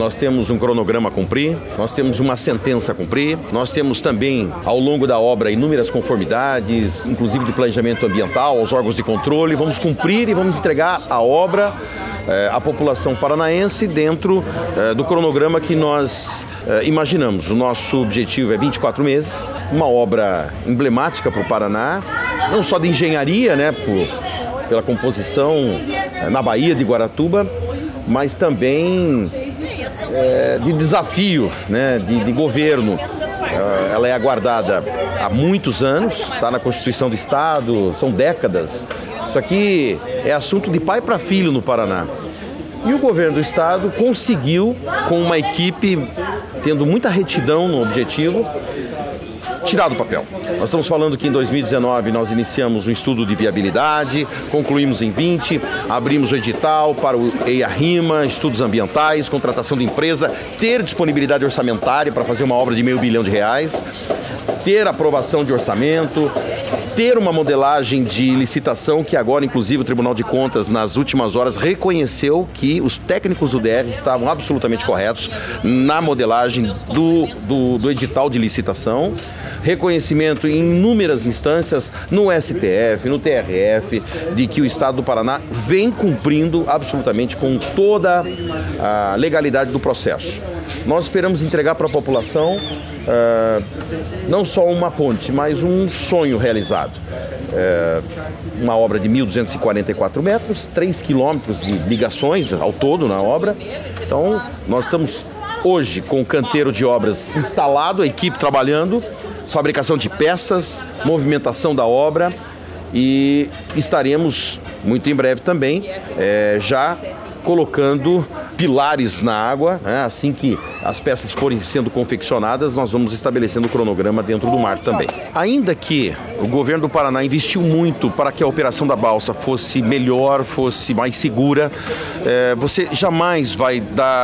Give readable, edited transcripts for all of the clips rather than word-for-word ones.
nós temos um cronograma a cumprir, nós temos uma sentença a cumprir, nós temos também, ao longo da obra, inúmeras conformidades, inclusive de planejamento ambiental, aos órgãos de controle. Vamos cumprir e vamos entregar a obra à população paranaense dentro do cronograma que nós imaginamos. O nosso objetivo é 24 meses, uma obra emblemática para o Paraná, não só de engenharia, né, pela composição na Baía de Guaratuba, mas também de desafio, né, de governo. Ela é aguardada há muitos anos, está na Constituição do Estado, são décadas. Isso aqui é assunto de pai para filho no Paraná. E o governo do Estado conseguiu, com uma equipe tendo muita retidão no objetivo, tirar do papel. Nós estamos falando que em 2019 nós iniciamos um estudo de viabilidade, concluímos em 20, abrimos o edital para o EIA-RIMA, estudos ambientais, contratação de empresa, ter disponibilidade orçamentária para fazer uma obra de R$500 milhões, ter aprovação de orçamento, ter uma modelagem de licitação que agora, inclusive, o Tribunal de Contas, nas últimas horas, reconheceu que os técnicos do DR estavam absolutamente corretos na modelagem do edital de licitação. Reconhecimento em inúmeras instâncias, no STF, no TRF, de que o Estado do Paraná vem cumprindo absolutamente com toda a legalidade do processo. Nós esperamos entregar para a população não só uma ponte, mas um sonho realizado. Uma obra de 1.244 metros, 3 quilômetros de ligações ao todo na obra. Então, nós estamos hoje com o canteiro de obras instalado, a equipe trabalhando, fabricação de peças, movimentação da obra, e estaremos muito em breve também já colocando pilares na água, né? Assim que as peças forem sendo confeccionadas, nós vamos estabelecendo o cronograma dentro do mar também. Ainda que o governo do Paraná investiu muito para que a operação da balsa fosse melhor, fosse mais segura, você jamais vai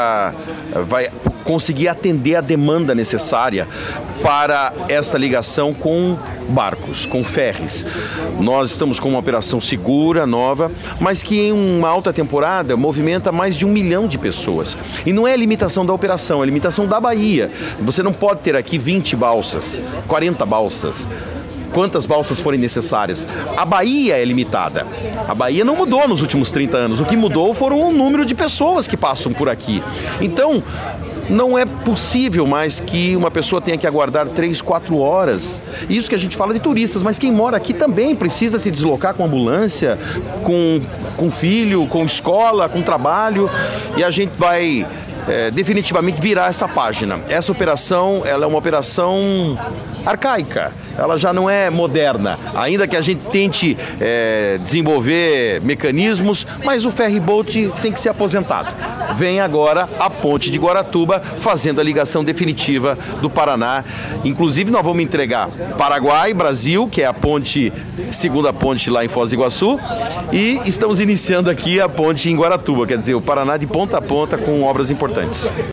conseguir atender a demanda necessária para essa ligação com barcos, com ferries. Nós estamos com uma operação segura, nova, mas que em uma alta temporada movimenta mais de 1 milhão de pessoas. E não é a limitação da operação, é a limitação da Baía. Você não pode ter aqui 20 balsas, 40 balsas. Quantas balsas forem necessárias. A Baía é limitada. A Baía não mudou nos últimos 30 anos. O que mudou foram o número de pessoas que passam por aqui. Então, não é possível mais que uma pessoa tenha que aguardar 3, 4 horas. Isso que a gente fala de turistas, mas quem mora aqui também precisa se deslocar com ambulância, com filho, com escola, com trabalho. E a gente vai definitivamente virar essa página. Essa operação, ela é uma operação arcaica, ela já não é moderna, ainda que a gente tente desenvolver mecanismos, mas o ferryboat tem que ser aposentado. Vem agora a ponte de Guaratuba, fazendo a ligação definitiva do Paraná. Inclusive nós vamos entregar Paraguai, Brasil, que é a ponte, segunda ponte lá em Foz do Iguaçu, e estamos iniciando aqui a ponte em Guaratuba, quer dizer, o Paraná de ponta a ponta com obras importantes.